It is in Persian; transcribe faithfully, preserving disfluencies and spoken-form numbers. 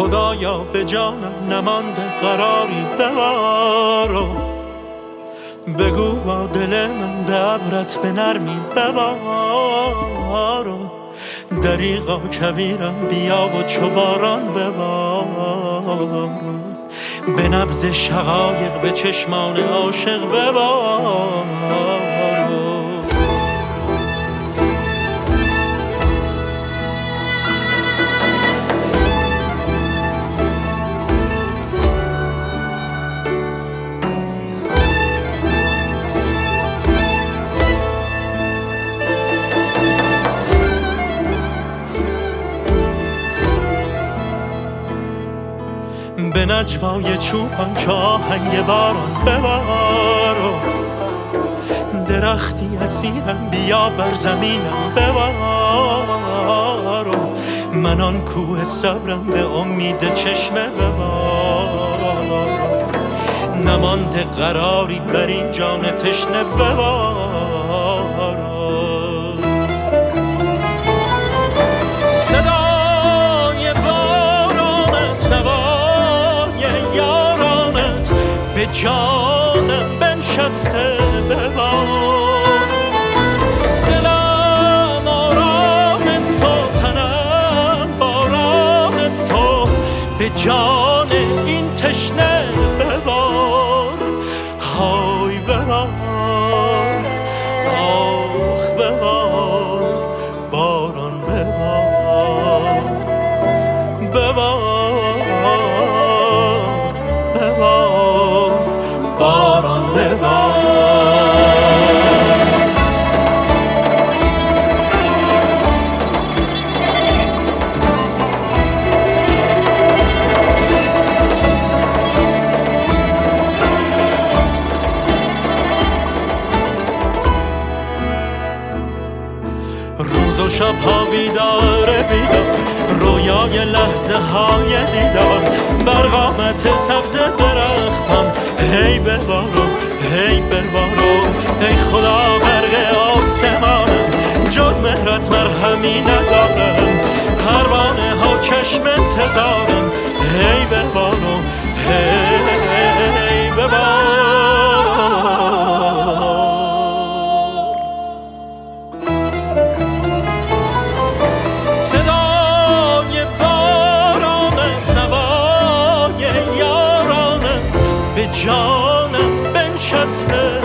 خدایا به جانم نمانده قراری ببارو، بگو با دل من به عبرت به نرمی ببارو، دریغا کویرم بیا و چو باران ببارو، به نبض شقایق به چشمان عاشق ببارو. به نجوای چوپان چه آهنگ باران ببارو، درختی اسیرم بیا بر زمینم ببارو، من آن کوه صبرم به امید چشمه ببارو، نمانده قراری بر این جان تشنه ببارو. به جانم بنشسته ببار، دلم آرام تو، تنم باران تو، به جان این تشنه ببار، های ببار، آخ ببار، باران ببار، ببار، ببار، باران ببار. روز و شبها بیدار بیدار، رویای لحظه های دیدار، بر قامت سبز درختان هی ببارو، هی ببارو، ای خدا غرق آسمانم، جز مهرت مرهمی ندارم، پروانه ها چشم انتظارم، هی ببارو، هی ببارو. صدای بارانت، نوای یارانت، به جانم بنشسته